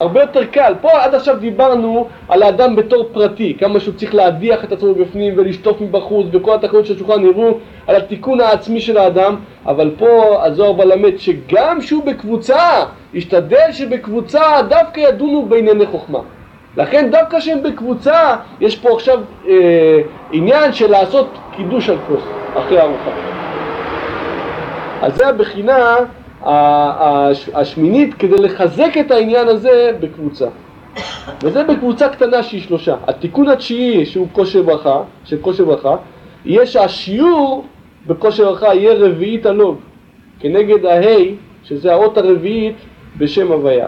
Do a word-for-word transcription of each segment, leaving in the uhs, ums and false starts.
הרבה יותר קל. פה עד עכשיו דיברנו על האדם בתור פרטי, כמה שהוא צריך להדיח את עצמו בפנים ולשטוף מבחוץ, וכל התקנות של השולחן נראו על התיקון העצמי של האדם. אבל פה הזוהר בא למד שגם שהוא בקבוצה, ישתדל שבקבוצה דווקא ידונו בענייני חוכמה. לכן דווקא שהם בקבוצה, יש פה עכשיו אה, עניין של לעשות קידוש על כוס אחרי הארוחה. אז זה הבחינה השמינית כדי לחזק את העניין הזה בקבוצה. וזה בקבוצה קטנה שהיא שלושה. התיקון התשיעי שהוא כושר ברכה, של כושר ברכה, יהיה שהשיעור בכושר ברכה יהיה רביעית הלוג, כנגד ההי, שזה האות הרביעית בשם הוויה.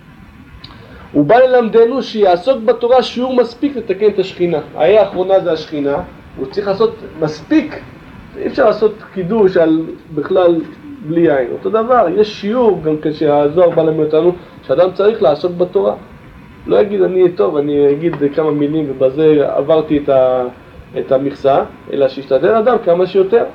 הוא בא ללמדנו שיעסוק בתורה שיעור מספיק לתקן את השכינה. ההי האחרונה זה השכינה, הוא צריך לעשות מספיק, אי אפשר לעשות קידוש על בכלל בלי יין. אותו דבר, יש שיעור גם כשהזוהר בא ללמד אותנו, שאדם צריך לעסוק בתורה. לא יגיד אני טוב, אני אגיד כמה מילים ובזה עברתי את, ה, את המכסה, אלא שישתדל אדם כמה שיותר.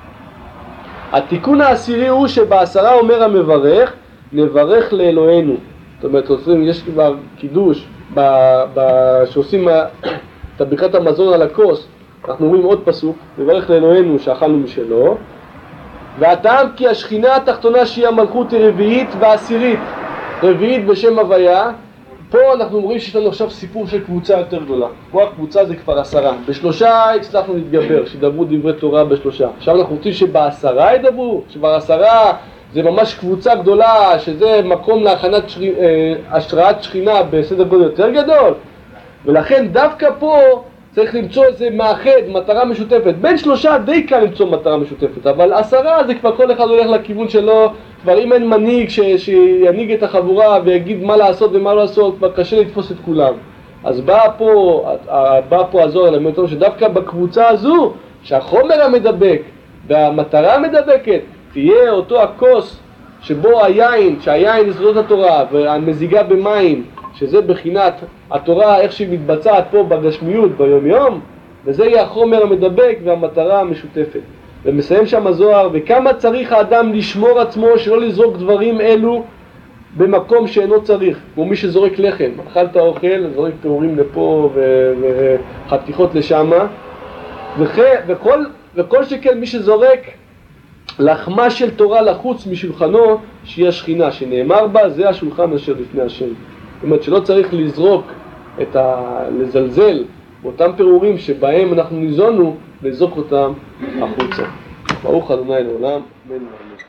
התיקון העשירי הוא שבעשרה אומר המברך, נברך לאלוהינו. זאת אומרת, עושים, יש כבר קידוש, ב, ב, שעושים את ברכת המזון על הכוס, אנחנו אומרים עוד פסוק, נברך לאלוהינו שאכלנו משלו, והטעם כי השכינה התחתונה שהיא המלכות היא רביעית ועשירית, רביעית בשם הוויה. פה אנחנו אומרים שיש לנו עכשיו סיפור של קבוצה יותר גדולה. פה הקבוצה זה כבר עשרה. בשלושה הצלחנו להתגבר, שידברו דברי תורה בשלושה. עכשיו אנחנו רוצים שבעשרה ידברו, שבעשרה זה ממש קבוצה גדולה, שזה מקום להכנת שרי, אה, השראת שכינה בסדר גודל יותר גדול. ולכן דווקא פה צריך למצוא איזה מאחד, מטרה משותפת. בין שלושה די קל למצוא מטרה משותפת, אבל עשרה זה כבר כל אחד הולך לכיוון שלו. כבר אם אין מנהיג ש... שינהיג את החבורה ויגיד מה לעשות ומה לא לעשות, כבר קשה לתפוס את כולם. אז בא פה, בא פה הזוהר ללמד אותנו שדווקא בקבוצה הזו, שהחומר המדבק והמטרה המדבקת תהיה אותו הכוס שבו היין, שהיין זה זאת התורה, והמזיגה במים, שזה בחינת התורה איך שהיא מתבצעת פה בגשמיות ביום יום, וזה יהיה החומר המדבק והמטרה המשותפת. ומסיים שם הזוהר, וכמה צריך האדם לשמור עצמו שלא לזרוק דברים אלו במקום שאינו צריך, כמו מי שזורק לחם, אכלת אוכל, זורק תאורים לפה וחתיכות לשם, וכל, וכל שכן מי שזורק לחמה של תורה לחוץ משולחנו, שהיא השכינה, שנאמר בה, זה השולחן אשר לפני השם. זאת אומרת שלא צריך לזרוק, את ה... לזלזל באותם פירורים שבהם אנחנו ניזונו, לזרוק אותם החוצה. ברוך ה' לעולם, אמן ואמן.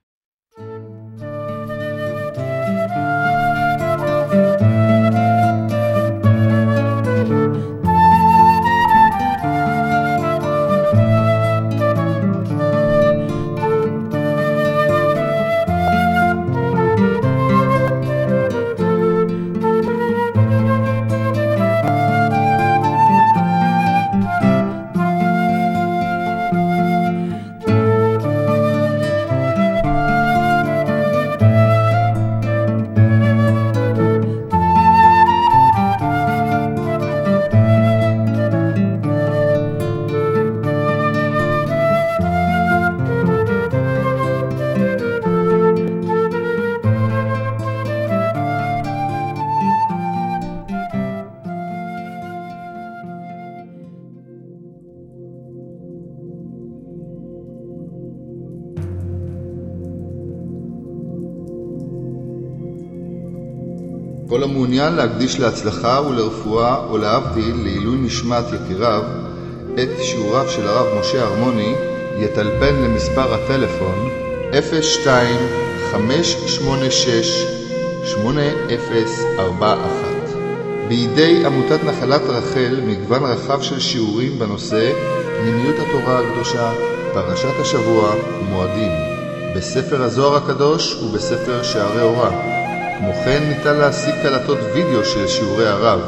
כל המעוניין להקדיש להצלחה ולרפואה או להבדיל לעילוי נשמת יקיריו את שיעוריו של הרב משה הרמוני יטלפן למספר הטלפון אפס שתיים חמש שמונה שש שמונה אפס ארבע אחת. בידי עמותת נחלת רחל מגוון רחב של שיעורים בנושא פנימיות התורה הקדושה, פרשת השבוע ומועדים, בספר הזוהר הקדוש ובספר שערי אורה. כמו כן ניתן להשיג קלטות וידאו של שיעורי הרב.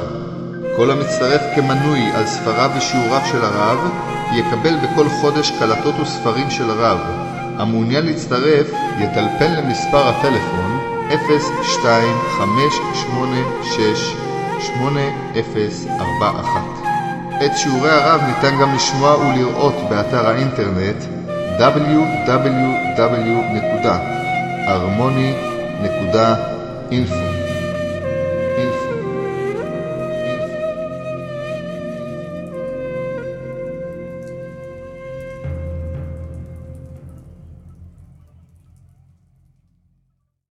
כל המצטרף כמנוי על ספריו ושיעוריו של הרב יקבל בכל חודש קלטות וספרים של הרב. המעוניין להצטרף יטלפן למספר הטלפון אפס שתיים חמש שמונה שש שמונה אפס ארבע אחת. את שיעורי הרב ניתן גם לשמוע ולראות באתר האינטרנט דאבליו דאבליו דאבליו נקודה ארמוני נקודה אינפו.